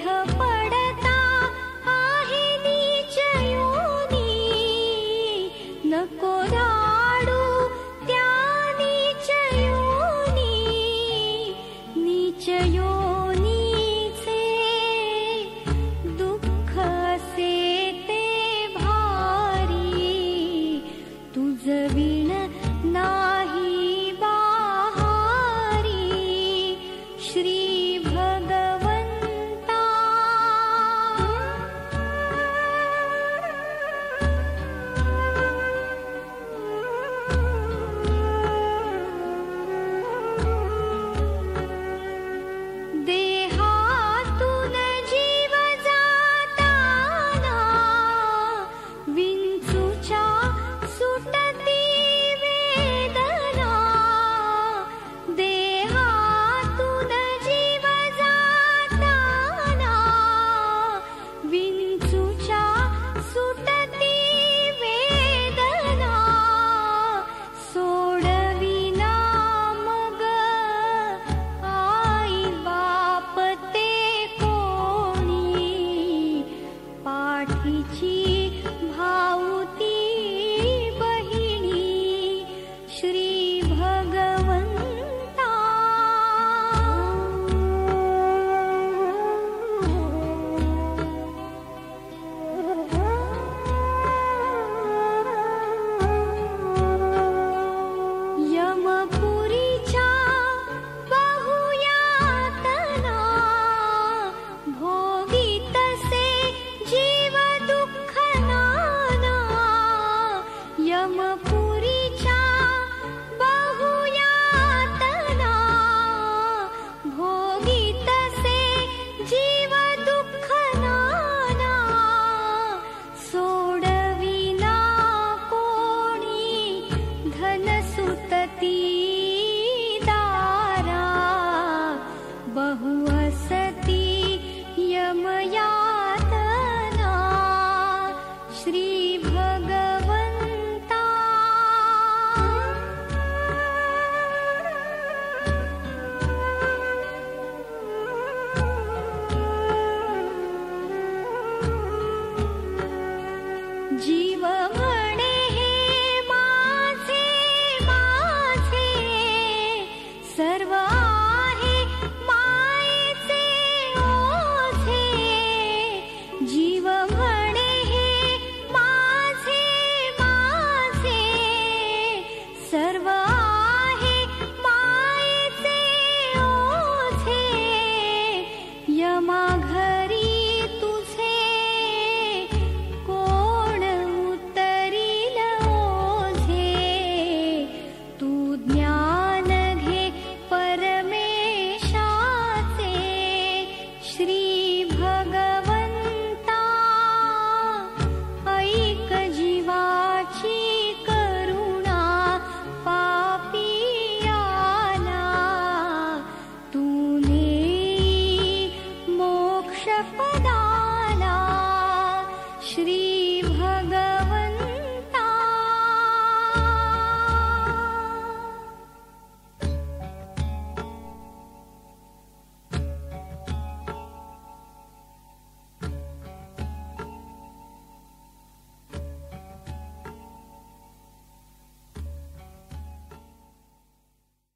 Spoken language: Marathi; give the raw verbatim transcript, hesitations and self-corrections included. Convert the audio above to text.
पडता आहे नीच योनी, नको राडू त्या नीच योनी, नीच योनीचे दुःख असे ते भारी, तुझ विण नाही बाहारी श्री भगवंता। देहातून जीव जाताना विंचूच्या सुटती वेदना, देहातून जीव जाताना विंचूच्या सुटती वेदना, सोडविना मग आई बाप ते कोणी, पाठीची भाऊती बहिणी श्री भगवंता। यमपुरीच्या बहुयातना भोगीतसे जीव दुःख नाना, यमपुरीच्या बहुयातना भोगीतसे जीव दुःख नाना, सोडविना कोणी धन सुतती दारा, बहु असती यमयातना श्री भगवंता। जीव म्हणे हे माझे माझे, सर्व आहे मायेचे ओझे, जीव म्हणे हे माझे माझे, सर्व आहे मायेचे ओझे, यमा घरी तुझे कोण उतरील ओझे, तू ज्ञान घे परमेशाचे श्री भगवंता। ऐक जीवाची करुणा पापियाला, तू नेई मोक्ष पदाला श्री